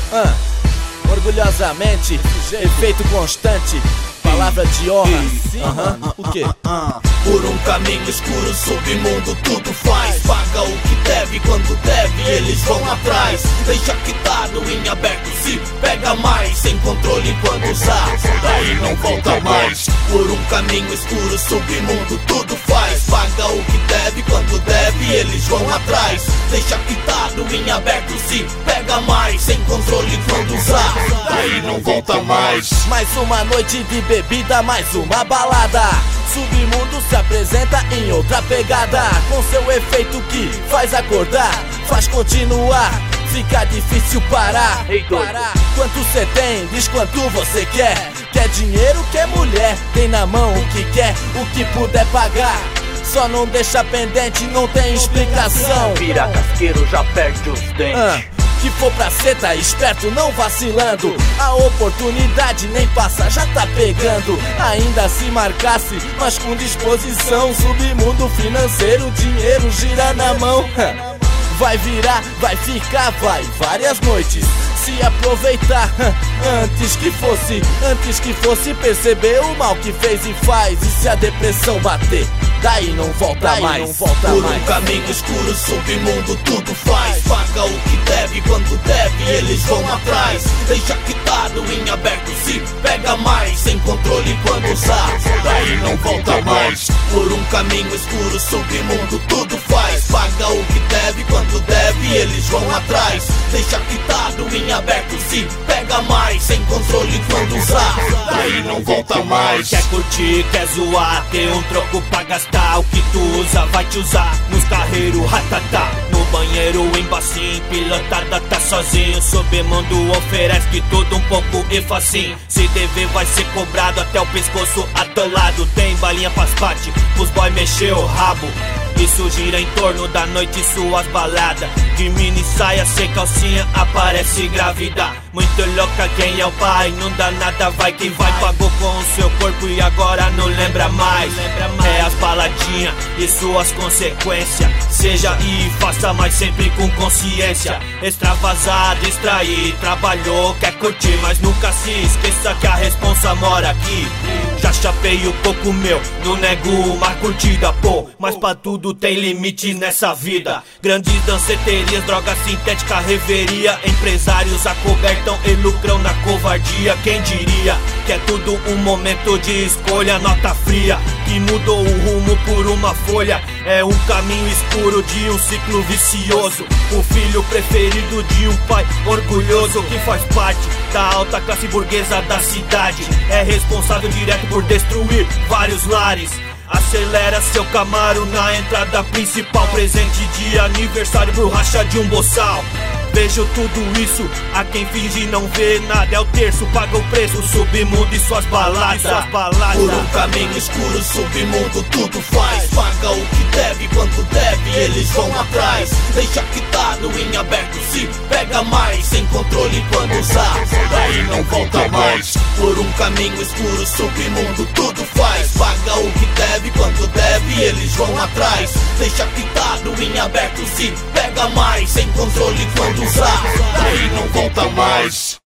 Orgulhosamente, efeito constante, palavra de honra. O quê? Por um caminho escuro, submundo, tudo faz. Paga o que deve, quando deve, eles vão atrás. Deixa quitado em aberto, se pega mais. Sem controle quando usar, daí não volta mais. Por um caminho escuro, submundo, tudo faz. Paga o que deve, quando deve, eles vão atrás. Deixa quitado em aberto, se pega mais. Sem controle quando usar, daí não volta mais. Mais uma noite de bebida, mais uma balada. Submundo se apresenta em outra pegada, com seu efeito que faz acordar, faz continuar, fica difícil parar. Quanto cê tem, diz quanto você quer. Quer dinheiro, quer mulher, tem na mão o que quer, o que puder pagar. Só não deixa pendente, não tem explicação. Vira casqueiro, já perde os dentes. Que for pra cê tá esperto, não vacilando. A oportunidade nem passa, já tá pegando. Ainda se marcasse, mas com disposição. Submundo financeiro, dinheiro gira na mão. Vai virar, vai ficar, vai várias noites. Se aproveitar, antes que fosse perceber o mal que fez e faz. E se a depressão bater, daí não volta mais. Por um caminho escuro, submundo, tudo faz. Paga o que deve, quando deve, eles vão atrás. Deixa quitado em aberto, se pega mais. Sem controle quando usar, daí não volta mais. Por um caminho escuro, submundo, tudo faz. Paga o que deve, quando deve, eles vão atrás. Deixa quitado em aberto, se pega mais. Sem controle quando usar, daí não volta mais. Quer curtir, quer zoar, ter um troco pra gastar. O que tu usa vai te usar nos carreiros, ratatá. No banheiro, em bacinho, pilotada tá sozinho. Submundo oferece que tudo um pouco e facinho. Se dever vai ser cobrado até o pescoço atolado. Tem balinha pras pate, os boy mexer o rabo. Isso gira em torno da noite, suas baladas. De mini saia sem calcinha, aparece grávida. Muito louca, quem é o pai? Não dá nada, vai quem vai. Pagou com o seu corpo e agora não lembra mais. É as baladinhas e suas consequências. Seja e faça, mas sempre com consciência. Extravasar, distrair, trabalhou, quer curtir, mas nunca se esqueça que a responsa mora aqui. Já chapei um pouco meu, não nego uma curtida, pô. Mas pra tudo tem limite nessa vida. Grandes danceterias, droga sintética, reveria. Empresários acobertam e lucram na covardia. Quem diria que é tudo um momento de escolha. Nota fria que mudou o rumo por uma folha. É um caminho escuro de um ciclo vicioso. O filho preferido de um pai orgulhoso, que faz parte da alta classe burguesa da cidade. É responsável direto por destruir vários lares. Acelera seu Camaro na entrada principal. Presente de aniversário pro racha de um boçal. Vejo tudo isso, a quem finge não vê nada. É o terço, paga o preço, submundo e suas baladas. Por um caminho escuro, submundo, tudo faz. Paga o que deve, quando deve, eles vão atrás. Deixa quitado em aberto, se pega mais. Sem controle quando usar, daí não volta mais. Por um caminho escuro, submundo, tudo faz. Paga o que deve, quando deve, eles vão atrás. Deixa quitado em aberto, se pega mais. Sem controle quando usar, daí não volta mais.